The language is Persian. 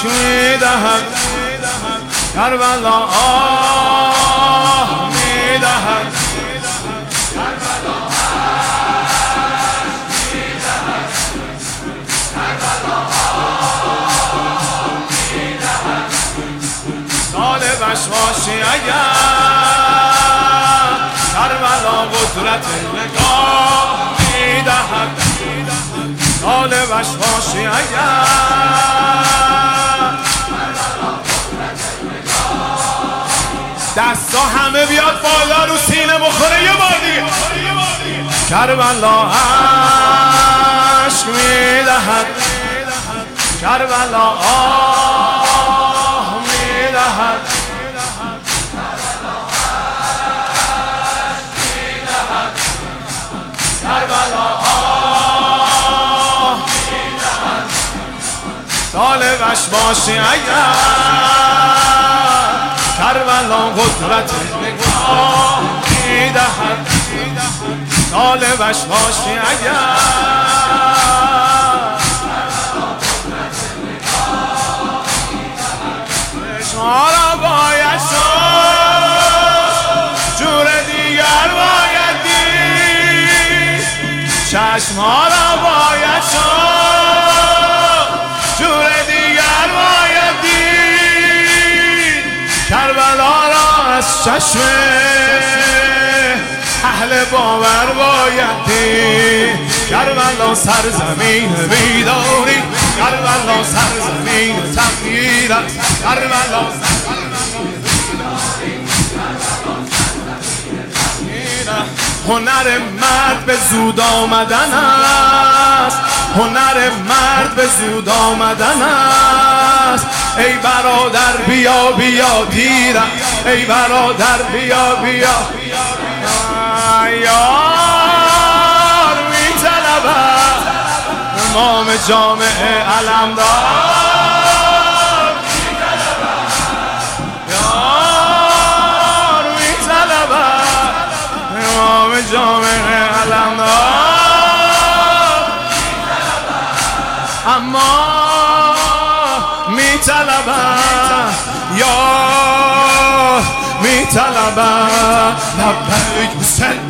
میدهد کربلا آه میدهد سال وشواشی اگر کربلا قدرت نگاه میدهد سال وشواشی اگر دستا همه بیاد بالا رو سینه بخوره یه بار دیگه کربلا عشق میدهد کربلا آه میدهد کربلا آه میدهد سال وشواشی اگر کربلا قدرت نگاه میدهد سال وشواشی اگر چشم‌ها را باید شد جور دیگر باید دید چشم‌ها را باید شد جور دیگر باید دید کربلا را از چشم اهل باور باید دید کربلا سرزمین بیداری کربلا سرزمین تغییر است کربلا هنر مرد به زود آمدن است هنر مرد به زود آمدن است ای برادر بیا بیا دیر ای برادر بیا بیا یار می طلبد امام جامعه علمدار یار می طلبد امام جامعه علمدار اما می طلبد یار می طلبد لبیک حسین